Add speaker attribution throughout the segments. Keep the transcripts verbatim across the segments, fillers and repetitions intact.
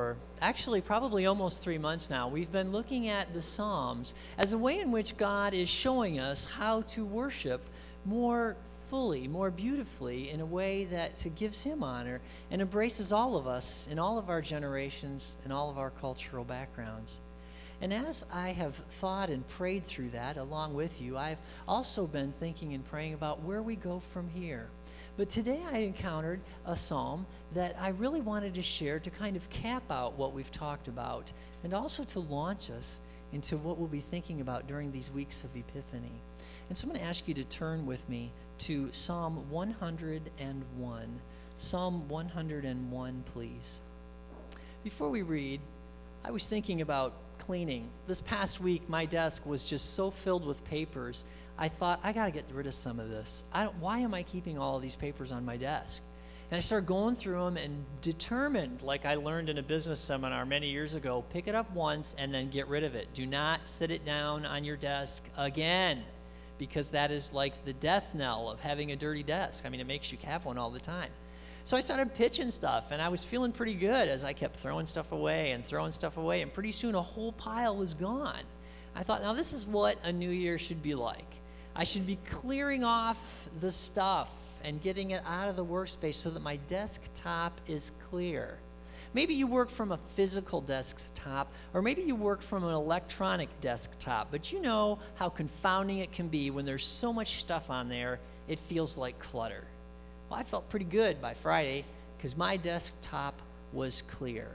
Speaker 1: for actually probably almost three months now, we've been looking at the Psalms as a way in which God is showing us how to worship more fully, more beautifully, in a way that to gives him honor and embraces all of us in all of our generations and all of our cultural backgrounds. And as I have thought and prayed through that along with you, I've also been thinking and praying about where we go from here. But today I encountered a psalm that I really wanted to share to kind of cap out what we've talked about and also to launch us into what we'll be thinking about during these weeks of Epiphany. And so I'm going to ask you to turn with me to Psalm one hundred and one. Psalm one hundred and one, please. Before we read, I was thinking about cleaning. This past week, my desk was just so filled with papers. I thought, I got to get rid of some of this. I don't, why am I keeping all of these papers on my desk? And I started going through them and determined, like I learned in a business seminar many years ago, pick it up once and then get rid of it. Do not sit it down on your desk again, because that is like the death knell of having a dirty desk. I mean, it makes you have one all the time. So I started pitching stuff, and I was feeling pretty good as I kept throwing stuff away and throwing stuff away, and pretty soon a whole pile was gone. I thought, now this is what a new year should be like. I should be clearing off the stuff and getting it out of the workspace so that my desktop is clear. Maybe you work from a physical desktop, or maybe you work from an electronic desktop, but you know how confounding it can be when there's so much stuff on there, it feels like clutter. Well, I felt pretty good by Friday because my desktop was clear.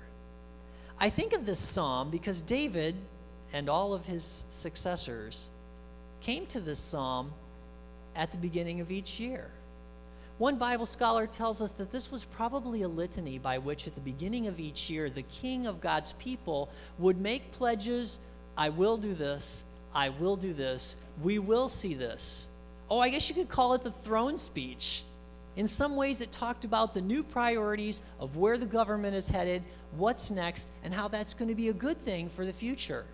Speaker 1: I think of this psalm because David and all of his successors came to this psalm at the beginning of each year. One Bible scholar tells us that this was probably a litany by which at the beginning of each year, the king of God's people would make pledges, I will do this, I will do this, we will see this. Oh, I guess you could call it the throne speech. In some ways, it talked about the new priorities of where the government is headed, what's next, and how that's going to be a good thing for the future.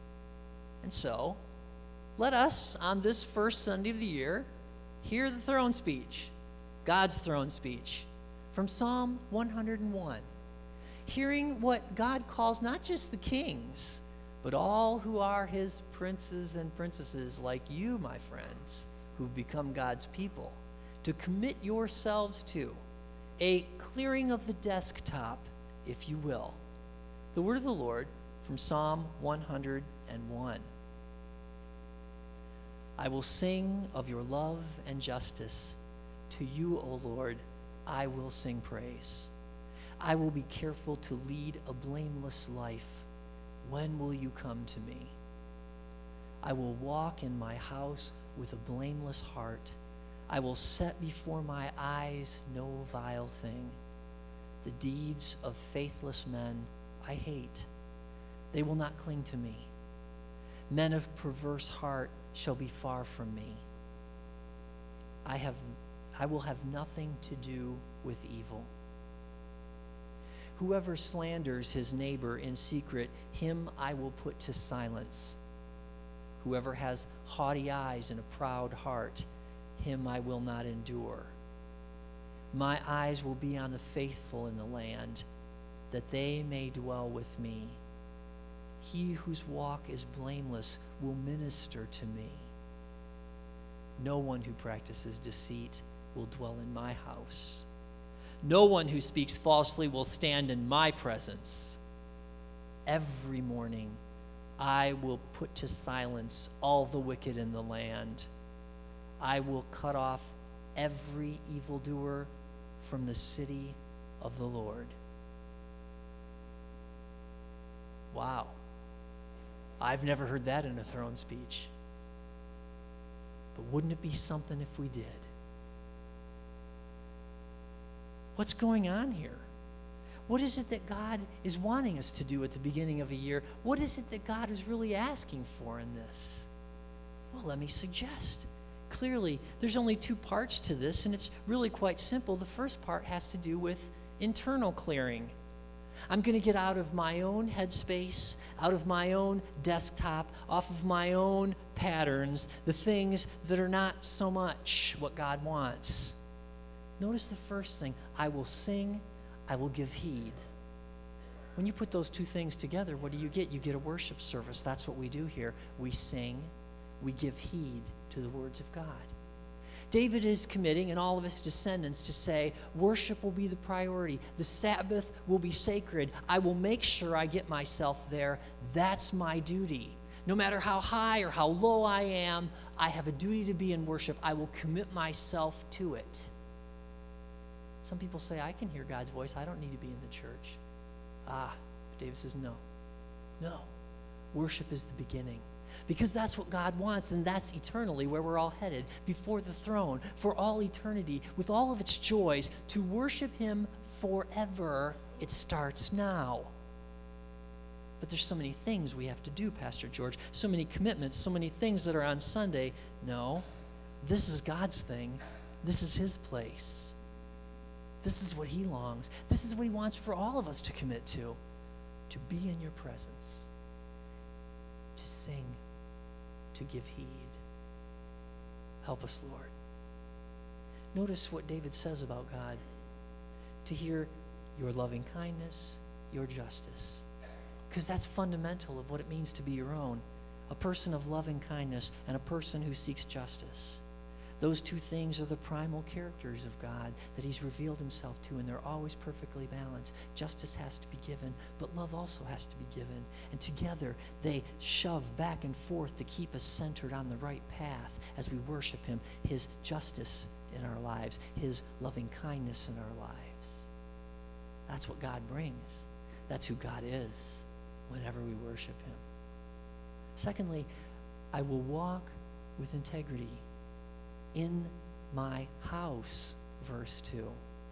Speaker 1: And so, let us, on this first Sunday of the year, hear the throne speech, God's throne speech, from Psalm one hundred and one. Hearing what God calls not just the kings, but all who are his princes and princesses like you, my friends, who've become God's people, to commit yourselves to a clearing of the desktop, if you will. The word of the Lord from Psalm one hundred and one. I will sing of your love and justice. To you, O Lord, I will sing praise. I will be careful to lead a blameless life. When will you come to me? I will walk in my house with a blameless heart. I will set before my eyes no vile thing. The deeds of faithless men I hate. They will not cling to me. Men of perverse heart shall be far from me. I have, I will have nothing to do with evil. Whoever slanders his neighbor in secret, him I will put to silence. Whoever has haughty eyes and a proud heart, him I will not endure. My eyes will be on the faithful in the land, that they may dwell with me. He whose walk is blameless will minister to me. No one who practices deceit will dwell in my house. No one who speaks falsely will stand in my presence. Every morning I will put to silence all the wicked in the land. I will cut off every evildoer from the city of the Lord. Wow. I've never heard that in a throne speech. But wouldn't it be something if we did? What's going on here? What is it that God is wanting us to do at the beginning of a year? What is it that God is really asking for in this? Well, let me suggest. Clearly, there's only two parts to this, and it's really quite simple. The first part has to do with internal clearing. I'm going to get out of my own headspace, out of my own desktop, off of my own patterns, the things that are not so much what God wants. Notice the first thing, I will sing, I will give heed. When you put those two things together, what do you get? You get a worship service. That's what we do here. We sing, we give heed to the words of God. David is committing, and all of his descendants, to say, worship will be the priority. The Sabbath will be sacred. I will make sure I get myself there. That's my duty. No matter how high or how low I am, I have a duty to be in worship. I will commit myself to it. Some people say, I can hear God's voice. I don't need to be in the church. Ah, but David says, no. No. Worship is the beginning. Because that's what God wants, and that's eternally where we're all headed, before the throne, for all eternity, with all of its joys, to worship him forever. It starts now. But there's so many things we have to do, Pastor George, so many commitments, so many things that are on Sunday. No, this is God's thing. This is his place. This is what he longs. This is what he wants for all of us to commit to, to be in your presence, to sing, to give heed. Help us, Lord. Notice what David says about God. To hear your loving kindness, your justice. Because that's fundamental of what it means to be your own. A person of loving kindness and a person who seeks justice. Those two things are the primal characters of God that he's revealed himself to, and they're always perfectly balanced. Justice has to be given, but love also has to be given. And together, they shove back and forth to keep us centered on the right path as we worship him, his justice in our lives, his loving kindness in our lives. That's what God brings. That's who God is whenever we worship him. Secondly, I will walk with integrity in my house, verse two.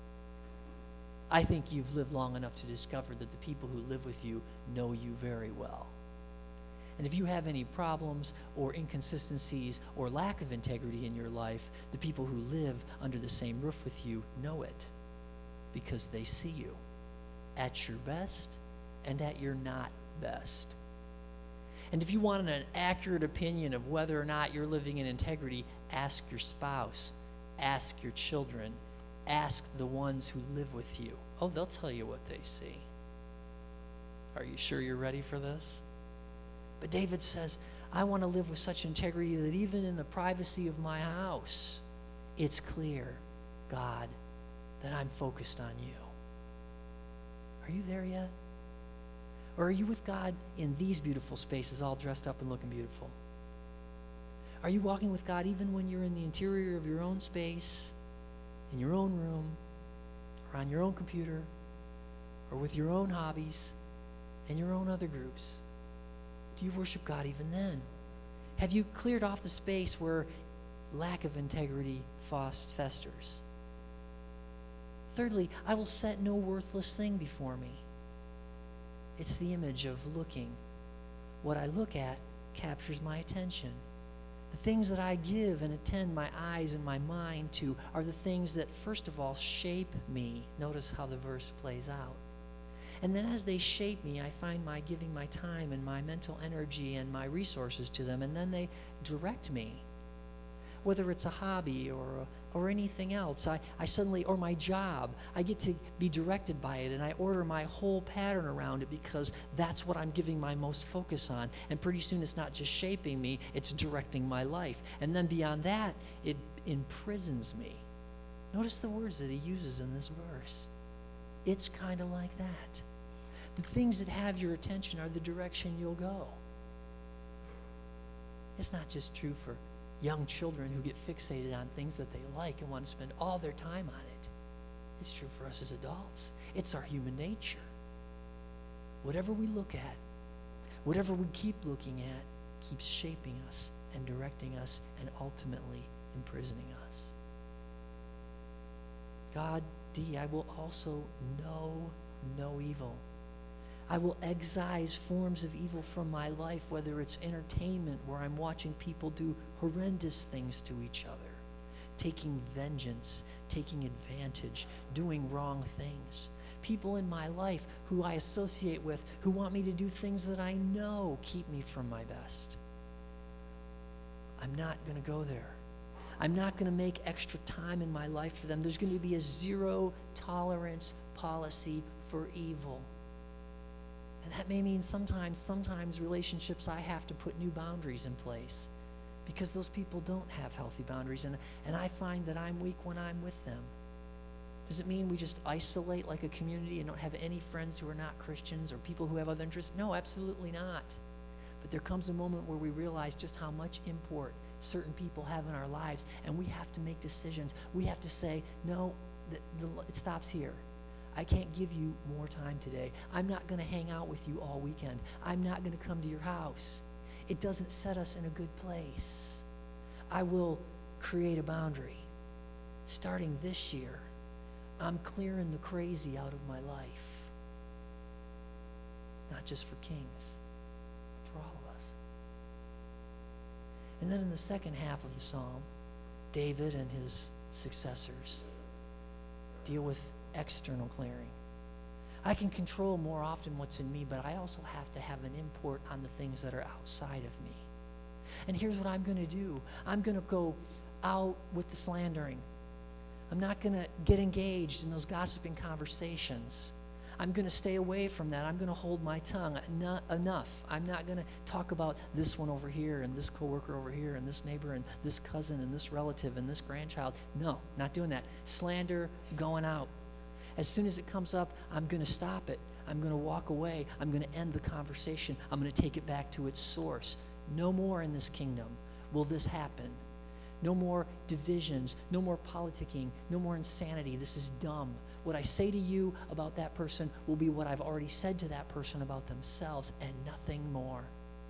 Speaker 1: I think you've lived long enough to discover that the people who live with you know you very well. And if you have any problems or inconsistencies or lack of integrity in your life, the people who live under the same roof with you know it, because they see you at your best and at your not best. And if you want an accurate opinion of whether or not you're living in integrity, ask your spouse, ask your children, ask the ones who live with you. Oh, they'll tell you what they see. Are you sure you're ready for this? But David says, I want to live with such integrity that even in the privacy of my house, it's clear, God, that I'm focused on you. Are you there yet? Or are you with God in these beautiful spaces, all dressed up and looking beautiful? Are you walking with God even when you're in the interior of your own space, in your own room, or on your own computer, or with your own hobbies and your own other groups? Do you worship God even then? Have you cleared off the space where lack of integrity festers? Thirdly, I will set no worthless thing before me. It's the image of looking. What I look at captures my attention. The things that I give and attend my eyes and my mind to are the things that, first of all, shape me. Notice how the verse plays out. And then as they shape me, I find my giving my time and my mental energy and my resources to them, and then they direct me. Whether it's a hobby or a or anything else, I, I suddenly, or my job, I get to be directed by it, and I order my whole pattern around it because that's what I'm giving my most focus on. And pretty soon it's not just shaping me, it's directing my life. And then beyond that, it imprisons me. Notice the words that he uses in this verse. It's kind of like that. The things that have your attention are the direction you'll go. It's not just true for young children who get fixated on things that they like and want to spend all their time on it. It's true for us as adults. It's our human nature. Whatever we look at, whatever we keep looking at, keeps shaping us and directing us and ultimately imprisoning us. God, D, I will also know no evil. I will excise forms of evil from my life, whether it's entertainment where I'm watching people do horrendous things to each other, taking vengeance, taking advantage, doing wrong things. People in my life who I associate with who want me to do things that I know keep me from my best. I'm not going to go there. I'm not going to make extra time in my life for them. There's going to be a zero tolerance policy for evil. That may mean sometimes, sometimes relationships I have to put new boundaries in place because those people don't have healthy boundaries, and, and I find that I'm weak when I'm with them. Does it mean we just isolate like a community and don't have any friends who are not Christians or people who have other interests? No, absolutely not. But there comes a moment where we realize just how much import certain people have in our lives, and we have to make decisions. We have to say, no, the, the, it stops here. I can't give you more time today. I'm not going to hang out with you all weekend. I'm not going to come to your house. It doesn't set us in a good place. I will create a boundary. Starting this year, I'm clearing the crazy out of my life. Not just for kings, for all of us. And then in the second half of the psalm, David and his successors deal with external clearing. I can control more often what's in me, but I also have to have an import on the things that are outside of me. And here's what I'm going to do. I'm going to go out with the slandering. I'm not going to get engaged in those gossiping conversations. I'm going to stay away from that. I'm going to hold my tongue. Not enough. I'm not going to talk about this one over here and this coworker over here and this neighbor and this cousin and this relative and this grandchild. No, not doing that. Slander, going out. As soon as it comes up, I'm going to stop it. I'm going to walk away. I'm going to end the conversation. I'm going to take it back to its source. No more in this kingdom will this happen. No more divisions. No more politicking. No more insanity. This is dumb. What I say to you about that person will be what I've already said to that person about themselves, and nothing more.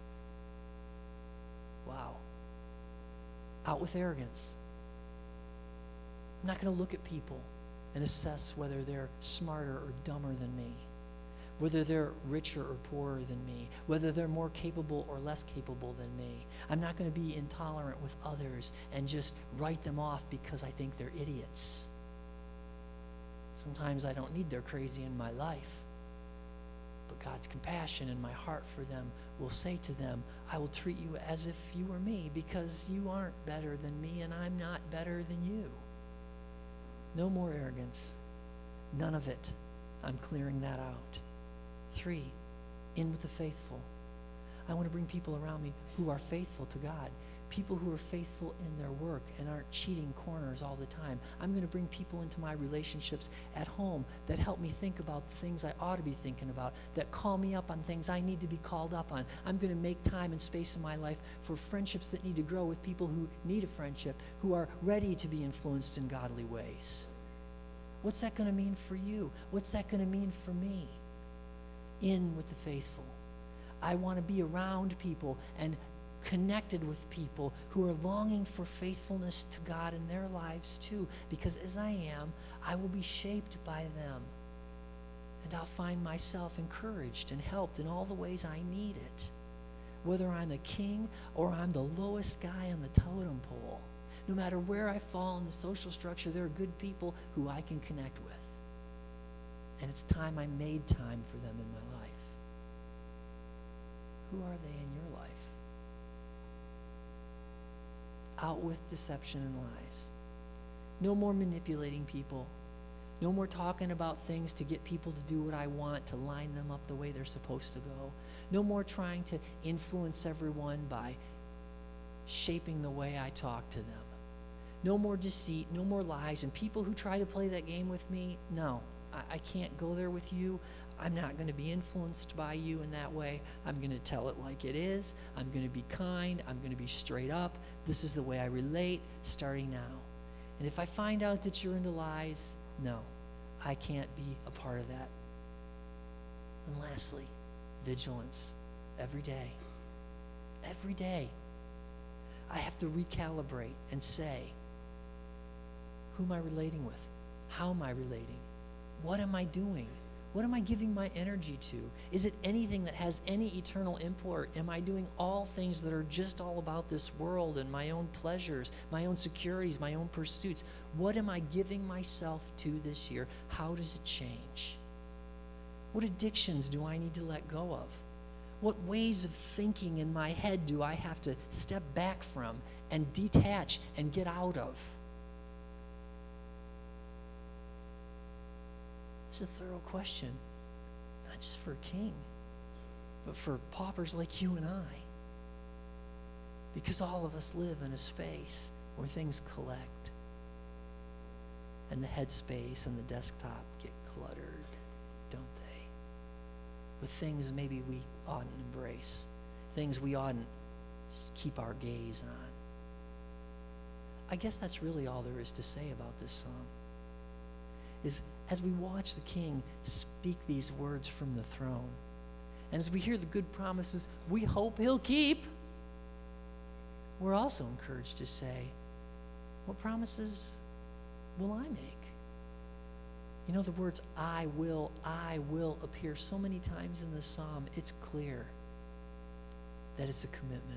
Speaker 1: Wow. Out with arrogance. I'm not going to look at people and assess whether they're smarter or dumber than me, whether they're richer or poorer than me, whether they're more capable or less capable than me. I'm not going to be intolerant with others and just write them off because I think they're idiots. Sometimes I don't need their crazy in my life, but God's compassion in my heart for them will say to them, I will treat you as if you were me because you aren't better than me and I'm not better than you. No more arrogance. None of it. I'm clearing that out. Three, in with the faithful. I want to bring people around me who are faithful to God, people who are faithful in their work and aren't cheating corners all the time. I'm going to bring people into my relationships at home that help me think about the things I ought to be thinking about, that call me up on things I need to be called up on. I'm going to make time and space in my life for friendships that need to grow with people who need a friendship, who are ready to be influenced in godly ways. What's that going to mean for you? What's that going to mean for me? In with the faithful. I want to be around people and connected with people who are longing for faithfulness to God in their lives too, because as I am, I will be shaped by them. And I'll find myself encouraged and helped in all the ways I need it, whether I'm a king or I'm the lowest guy on the totem pole. No matter where I fall in the social structure, there are good people who I can connect with. And it's time I made time for them in my life. Who are they in your life? Out with deception and lies. No more manipulating people. No more talking about things to get people to do what I want, to line them up the way they're supposed to go. No more trying to influence everyone by shaping the way I talk to them. No more deceit, no more lies, and people who try to play that game with me, no, I, I can't go there with you. I'm not going to be influenced by you in that way. I'm going to tell it like it is. I'm going to be kind. I'm going to be straight up. This is the way I relate starting now. And if I find out that you're into lies, no, I can't be a part of that. And lastly, vigilance every day. Every day. I have to recalibrate and say, who am I relating with? How am I relating? What am I doing? What am I giving my energy to? Is it anything that has any eternal import? Am I doing all things that are just all about this world and my own pleasures, my own securities, my own pursuits? What am I giving myself to this year? How does it change? What addictions do I need to let go of? What ways of thinking in my head do I have to step back from and detach and get out of? It's a thorough question, not just for a king, but for paupers like you and I. Because all of us live in a space where things collect. And the headspace and the desktop get cluttered, don't they? With things maybe we oughtn't embrace, things we oughtn't keep our gaze on. I guess that's really all there is to say about this psalm. Is as we watch the king speak these words from the throne, and as we hear the good promises we hope he'll keep, we're also encouraged to say, what promises will I make? You know, the words I will, I will appear so many times in the psalm, it's clear that it's a commitment.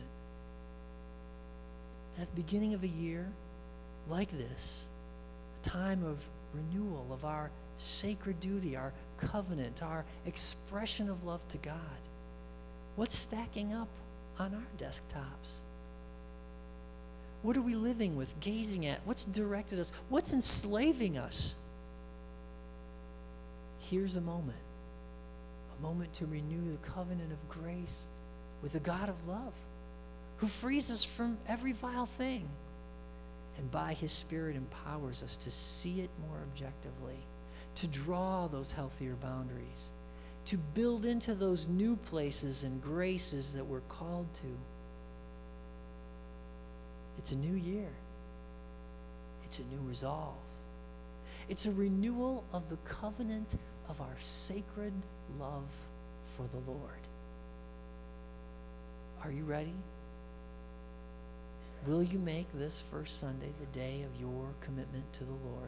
Speaker 1: And at the beginning of a year like this, a time of renewal of our sacred duty, our covenant, our expression of love to God, what's stacking up on our desktops? What are we living with, gazing at? What's directed us? What's enslaving us? Here's a moment, a moment to renew the covenant of grace with the God of love, who frees us from every vile thing, and by his Spirit empowers us to see it more objectively, to draw those healthier boundaries, to build into those new places and graces that we're called to. It's a new year. It's a new resolve. It's a renewal of the covenant of our sacred love for the Lord. Are you ready? Will you make this first Sunday the day of your commitment to the Lord?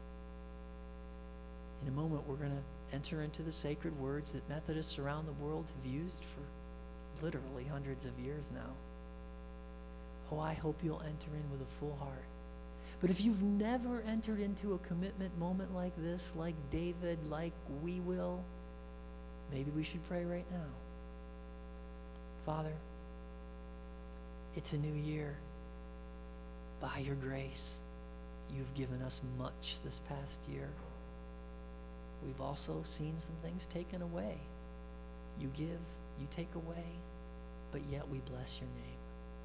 Speaker 1: In a moment, we're going to enter into the sacred words that Methodists around the world have used for literally hundreds of years now. Oh, I hope you'll enter in with a full heart. But if you've never entered into a commitment moment like this, like David, like we will, maybe we should pray right now. Father, it's a new year. By your grace, you've given us much this past year. We've also seen some things taken away. You give, you take away, but yet we bless your name.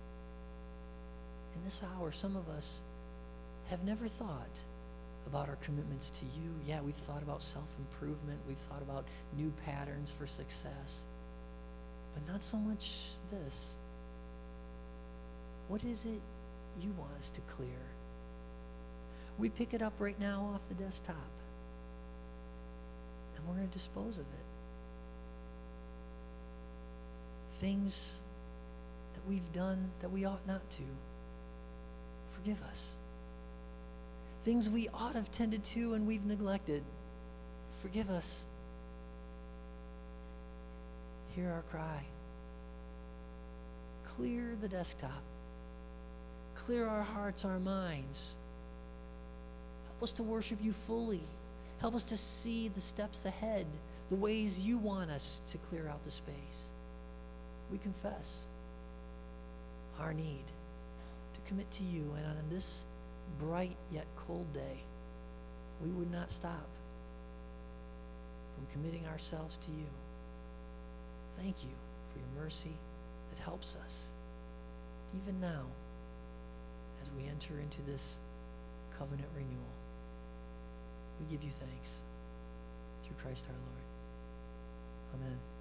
Speaker 1: In this hour, some of us have never thought about our commitments to you. Yeah, we've thought about self-improvement. We've thought about new patterns for success. But not so much this. What is it you want us to clear? We pick it up right now off the desktop, and we're going to dispose of it. Things that we've done that we ought not to. Forgive us. Things we ought have tended to and we've neglected. Forgive us. Hear our cry. Clear the desktop. Clear our hearts, our minds. Help us to worship you fully. Help us to see the steps ahead, the ways you want us to clear out the space. We confess our need to commit to you, and on this bright yet cold day, we would not stop from committing ourselves to you. Thank you for your mercy that helps us, even now, as we enter into this covenant renewal. We give you thanks through Christ our Lord. Amen.